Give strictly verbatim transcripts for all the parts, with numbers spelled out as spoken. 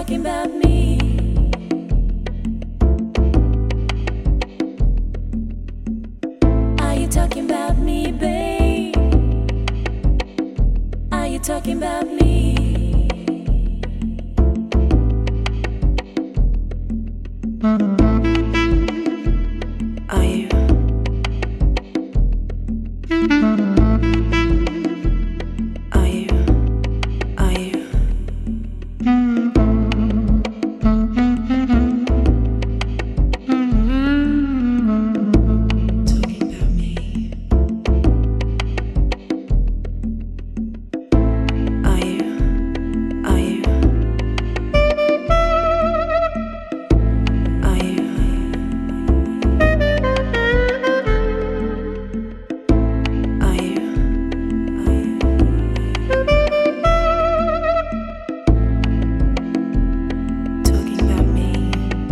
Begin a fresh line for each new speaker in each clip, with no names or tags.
talking about me? Are you talking about me, babe? Are you talking about me? Are you? Are you? Are you? Talking about me. Are you? Are you? Are you? Are you? Talking about me.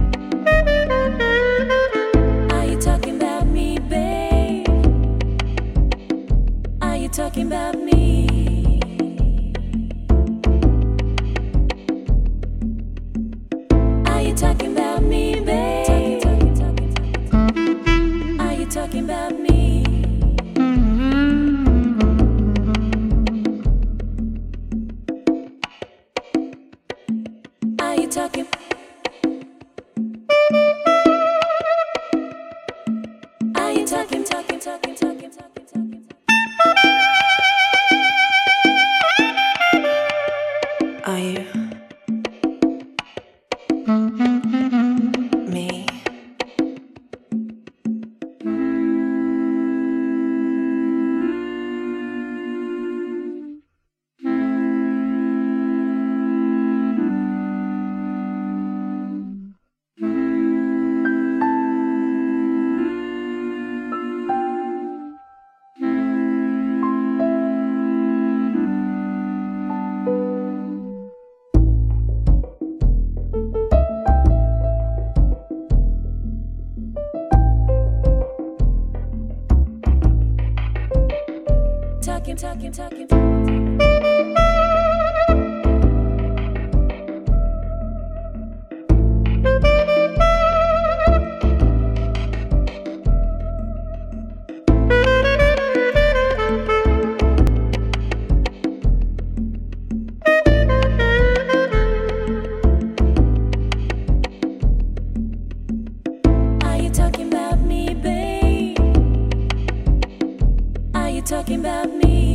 Are you talking about me, babe? Are you talking about me? Are you talking about me, babe? Are you talking about me? Are you talking? Are you talking, talking, talking, talking, talking, talking? Are you? Me? Talking, talking, talking, talking, talking. Are you talking about me, babe? Are you talking about me?